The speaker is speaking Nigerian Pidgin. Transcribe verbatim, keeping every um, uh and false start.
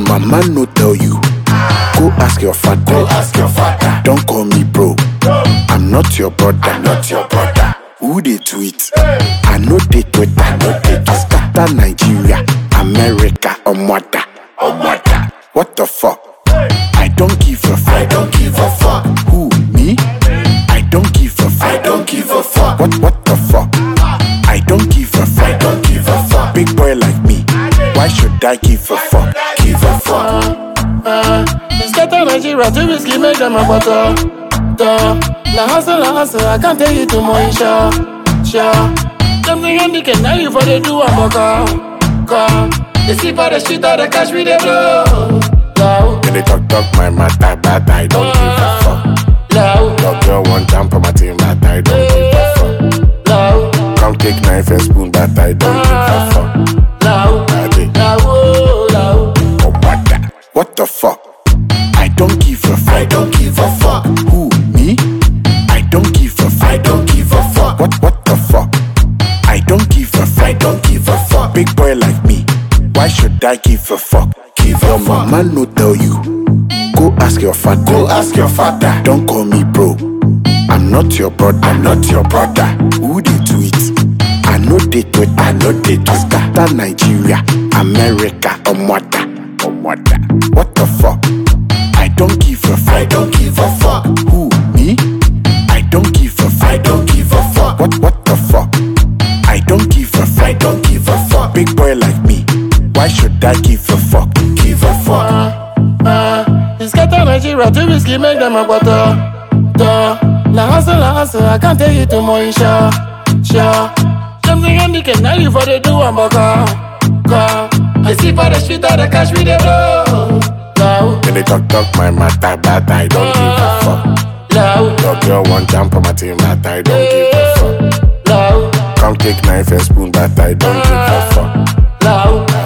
mama no tell you. Go ask your father. Go ask your father. Don't call me bro. I'm not your brother. I'm not your brother. Who they tweet? I know they tweet. I know they tweet. Scatter Nigeria, America, or mother, or mother. What the fuck? I don't give a fuck. I don't give a fuck. Who, me? I don't give a fuck. I don't give a fuck. What, what the fuck? I don't give a fuck. I don't give a fuck. Big boy like me, why should I give a fuck? Give a fuck. Uh, it's Scatter Nigeria, too risky, make them a butter. Duh. La hustle, la hustle, I can't tell you too much, sure, sure. Something on the can now you for the do a mocha. Come, they see for the street, all the cash we they blow. Low. When they talk, talk my matter, but I don't give a fuck. Low. Your girl won't jump on my team, but I don't give a fuck. Low. Come take knife and spoon, but I don't give a fuck. Low. Low. Low. Oh, what the? What the fuck? I don't give a fuck. I don't give a fuck. Who, me? I don't give a fuck. I don't give a fuck. What, what the fuck? I don't give a fuck. I don't give a fuck. Big boy like me, why should I give a fuck? Give Your a fuck. mama no tell you. Go ask your father. Go ask your father. Don't call me bro. I'm not your brother. I'm not your brother. Who they tweet? I know they tweet. I know they tweet. Scatter Nigeria, America, or mother, or mother. What the fuck? I don't give a fuck. I don't give a fuck. Who, me? I don't give a fuck. I don't give a fuck. What, what the fuck? I don't give a fuck. I don't give a fuck. Big boy like me, why should I give a fuck? Give a fuck. Uh, uh, it's Scatter Nigeria, too risky, make them a butter. Duh. La hustle, la hustle, I can't tell you too much, sure, sure. Something on the can now you for the do a mocha. Come, I see for the street, all the cash we they blow. Low. When they talk, talk my matter, but I don't give a fuck. Low. Your girl won't jump on my team, but I don't give a fuck. Low. Come take knife and spoon, but I don't give a fuck. Low.